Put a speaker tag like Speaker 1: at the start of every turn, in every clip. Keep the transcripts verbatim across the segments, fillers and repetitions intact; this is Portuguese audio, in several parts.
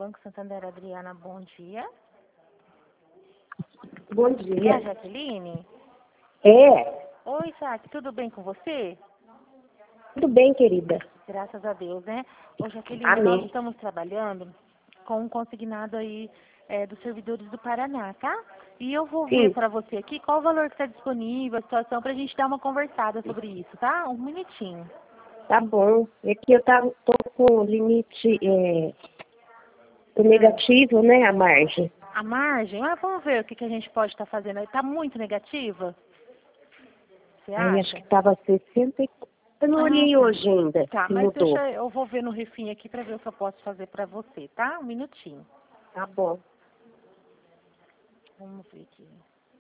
Speaker 1: Banco Santander, Adriana, bom dia.
Speaker 2: Bom
Speaker 1: É a
Speaker 2: dia.
Speaker 1: Jaqueline?
Speaker 2: É,
Speaker 1: Oi, Jaque, tudo bem com você?
Speaker 2: tudo bem, querida.
Speaker 1: Graças a Deus, né? Ô, Jaqueline, nós
Speaker 2: Amém.
Speaker 1: estamos trabalhando com um consignado aí é, dos servidores do Paraná, tá? E eu vou ver
Speaker 2: Sim,
Speaker 1: para você aqui qual o valor que está disponível, a situação, para a gente dar uma conversada sobre isso, tá? Um minutinho.
Speaker 2: tá bom. É que eu tava, tô com limite é, o
Speaker 1: Ah,
Speaker 2: negativo, né, a margem.
Speaker 1: a margem? Ah, vamos ver o que, que a gente pode estar fazendo. Está muito negativa? Você
Speaker 2: Aí acho
Speaker 1: acha?
Speaker 2: que tava sessenta e... Eu não
Speaker 1: Ah,
Speaker 2: olhei
Speaker 1: tá.
Speaker 2: hoje ainda,
Speaker 1: Tá,
Speaker 2: se
Speaker 1: mas
Speaker 2: mudou.
Speaker 1: deixa eu vou ver no refim aqui para ver o que eu posso fazer para você, tá? Um minutinho.
Speaker 2: Tá bom.
Speaker 1: Vamos ver aqui.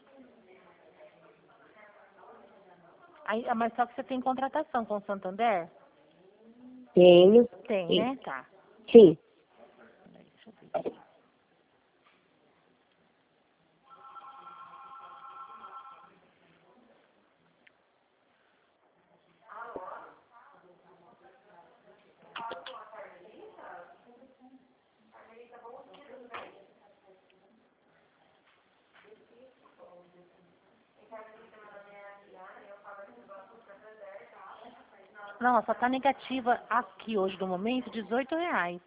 Speaker 1: Aí, ah, mas só que você tem contratação com o Santander?
Speaker 2: Tenho.
Speaker 1: Tem,
Speaker 2: Sim.
Speaker 1: né? Tá.
Speaker 2: Sim.
Speaker 1: Peraí, deixa eu ver aqui. Não, só tá negativa aqui hoje no momento, dezoito reais.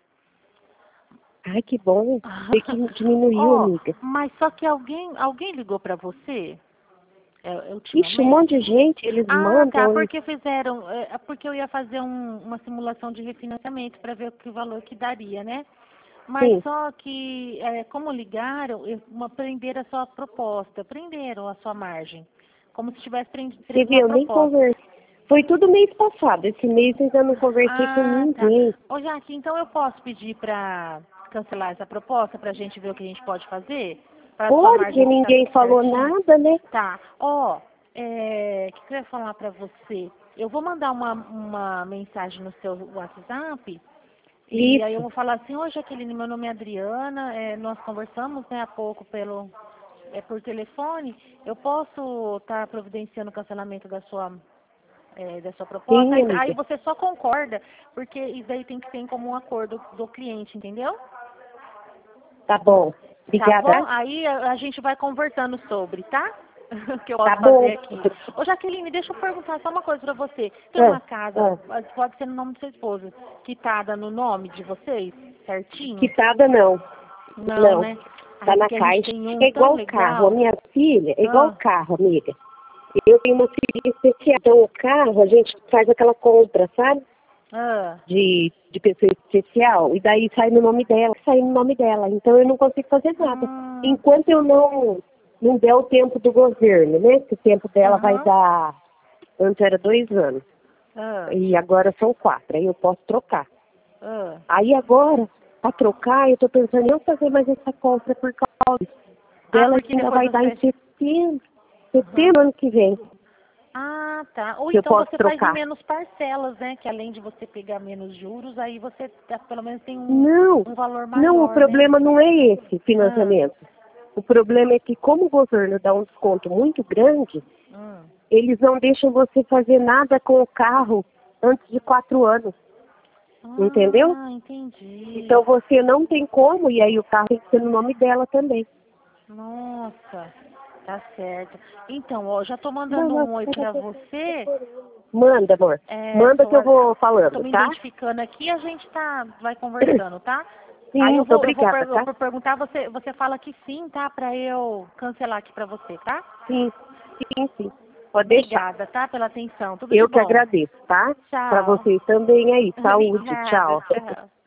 Speaker 2: Ai, que bom. Sei que diminuiu,
Speaker 1: Ó,
Speaker 2: amiga.
Speaker 1: mas só que alguém, alguém ligou pra você é, é,
Speaker 2: Ixi, um monte de
Speaker 1: ultimamente?
Speaker 2: gente, eles
Speaker 1: Ah, tá,
Speaker 2: mandam.
Speaker 1: porque fizeram, é, é porque eu ia fazer um- uma simulação de refinanciamento para ver o que valor que daria, né? Mas
Speaker 2: Sim.
Speaker 1: só que, é, como ligaram, eu- uma, prenderam a sua proposta, prenderam a sua margem. Como se tivesse prendi-
Speaker 2: Você
Speaker 1: preso uma
Speaker 2: viu, eu nem
Speaker 1: proposta.
Speaker 2: conversei. Foi tudo mês passado. Esse mês eu ainda não conversei com
Speaker 1: Ah, tá.
Speaker 2: ninguém.
Speaker 1: Ô, Jaque, então eu posso pedir para cancelar essa proposta para a gente ver o que a gente pode fazer? Para sua
Speaker 2: Porque
Speaker 1: margem ficar
Speaker 2: ninguém
Speaker 1: tudo
Speaker 2: falou
Speaker 1: certinho?
Speaker 2: nada, né?
Speaker 1: Tá. Ó, é, o que, que eu ia falar para você? Eu vou mandar uma, uma mensagem no seu WhatsApp e aí eu
Speaker 2: Isso.
Speaker 1: vou falar assim, ô Jaqueline, meu nome é Adriana, é, nós conversamos né, há pouco pelo, é, por telefone, eu posso estar providenciando o cancelamento da sua é, da sua proposta,
Speaker 2: Sim,
Speaker 1: aí, aí
Speaker 2: amiga.
Speaker 1: você só concorda, porque isso daí tem que ser em comum acordo do cliente, entendeu?
Speaker 2: Tá bom.
Speaker 1: Tá
Speaker 2: Obrigada.
Speaker 1: bom? Aí a, a gente vai conversando sobre, tá? O que eu
Speaker 2: Tá
Speaker 1: posso fazer
Speaker 2: bom.
Speaker 1: aqui. Ô Jaqueline, deixa eu perguntar só uma coisa pra você. Tem
Speaker 2: Ah,
Speaker 1: uma casa,
Speaker 2: ah.
Speaker 1: pode ser no nome do seu esposo, quitada no nome de vocês, certinho?
Speaker 2: Quitada não.
Speaker 1: Não,
Speaker 2: Não.
Speaker 1: né? Ai,
Speaker 2: Tá na
Speaker 1: porque a gente
Speaker 2: caixa.
Speaker 1: tem um
Speaker 2: É
Speaker 1: tão
Speaker 2: igual o carro. A
Speaker 1: legal.
Speaker 2: minha filha é igual o
Speaker 1: Ah,
Speaker 2: carro, amiga. Eu tenho uma filha especial. Então o carro, a gente faz aquela compra, sabe?
Speaker 1: ah.
Speaker 2: De, de pessoa especial. E daí sai no nome dela. Sai no nome dela. Então eu não consigo fazer nada.
Speaker 1: Hum,
Speaker 2: Enquanto eu não, não der o tempo do governo, né? Que o tempo dela vai
Speaker 1: aham.
Speaker 2: dar. Antes era dois anos.
Speaker 1: Ah,
Speaker 2: E agora são quatro. Aí eu posso trocar.
Speaker 1: ah.
Speaker 2: Aí agora, para trocar, eu tô pensando em não fazer mais essa compra por causa
Speaker 1: Ah,
Speaker 2: dela
Speaker 1: porque
Speaker 2: ainda
Speaker 1: depois
Speaker 2: vai dar em
Speaker 1: você.
Speaker 2: setembro,
Speaker 1: Aham.
Speaker 2: setembro ano que vem,
Speaker 1: Ah, tá. Ou
Speaker 2: que eu
Speaker 1: então
Speaker 2: posso
Speaker 1: você faz em
Speaker 2: trocar.
Speaker 1: menos parcelas, né? Que além de você pegar menos juros, aí você tá- pelo menos tem um,
Speaker 2: Não,
Speaker 1: um valor
Speaker 2: não, o
Speaker 1: maior, né?
Speaker 2: problema não é esse
Speaker 1: Ah,
Speaker 2: financiamento. O problema é que como o governo dá um desconto muito grande,
Speaker 1: hum.
Speaker 2: eles não deixam você fazer nada com o carro antes de quatro anos, entendeu?
Speaker 1: Ah, entendi.
Speaker 2: Então você não tem como, e aí o carro tem que ser no nome dela também.
Speaker 1: Nossa, tá certo. Então, ó, já tô
Speaker 2: Não,
Speaker 1: mandando
Speaker 2: não,
Speaker 1: um oi pra você.
Speaker 2: manda, amor.
Speaker 1: É,
Speaker 2: Manda que
Speaker 1: sou
Speaker 2: eu
Speaker 1: a-
Speaker 2: vou
Speaker 1: tô
Speaker 2: falando,
Speaker 1: me
Speaker 2: tá?
Speaker 1: identificando aqui e a gente tá, vai conversando, tá?
Speaker 2: Sim,
Speaker 1: Aí eu
Speaker 2: muito
Speaker 1: vou, eu vou,
Speaker 2: obrigada,
Speaker 1: per- eu
Speaker 2: tá?
Speaker 1: vou perguntar, você, você fala que sim, tá? Pra eu cancelar aqui pra você, tá?
Speaker 2: Sim, sim, sim. Pode deixar.
Speaker 1: Obrigada, tá? Pela atenção. Tudo de
Speaker 2: Eu que
Speaker 1: bom.
Speaker 2: agradeço, tá? Para
Speaker 1: Tchau.
Speaker 2: vocês também aí. Saúde.
Speaker 1: Obrigada,
Speaker 2: Tchau.
Speaker 1: tchau.